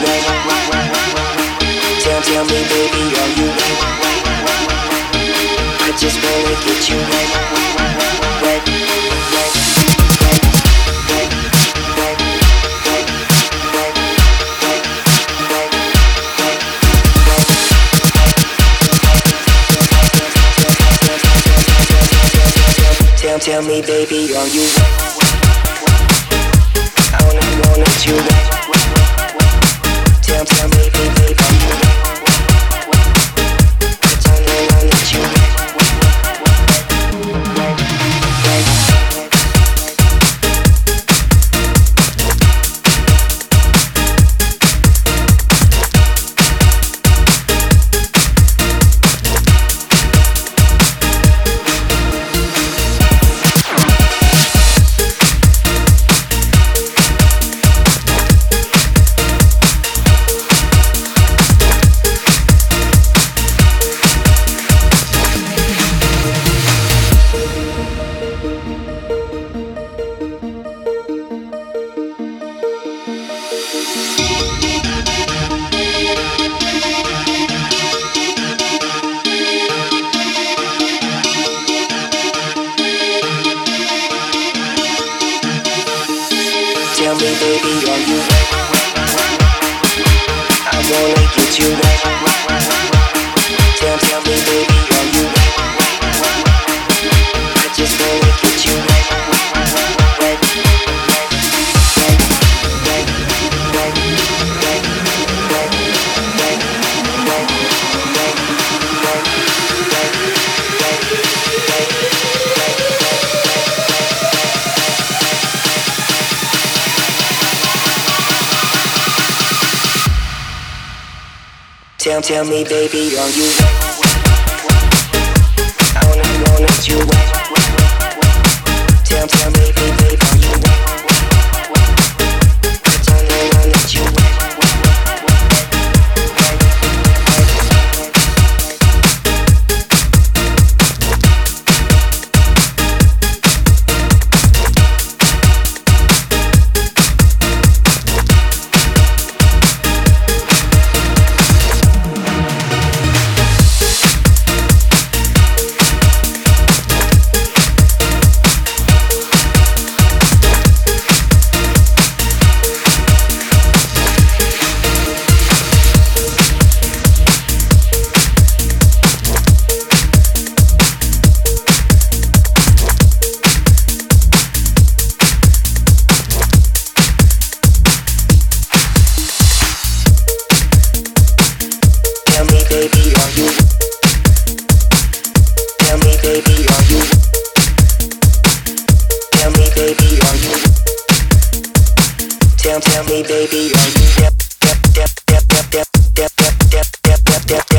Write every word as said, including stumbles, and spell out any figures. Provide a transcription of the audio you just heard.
wet? Tell, tell me, baby, are you wet? I just wanna get you wet, wet, wet, wet, wet, wet, wet, wet, wet. Tell, tell me, baby, are you wet? I wanna know that you wet. Tell, tell me, baby, are you wet? I don't know that you wet. Tell me, baby, are you wet? I wanna get you wet. Tell, tell me, baby, are you wet? I just wanna get you wet, wet, wet, wet, wet, wet, wet, wet, wet, wet, Tell, tell me, baby, are you wet? I wanna know that you wet. Tell, tell me, baby, are you wet? I don't know that you wet. Baby, are you? Tell me, baby, are you? Tell me, baby, are you? Tell, tell me, baby, are you? Yep, yep, yep, yep, yep, yep, yep, yep, yep, yep, yep.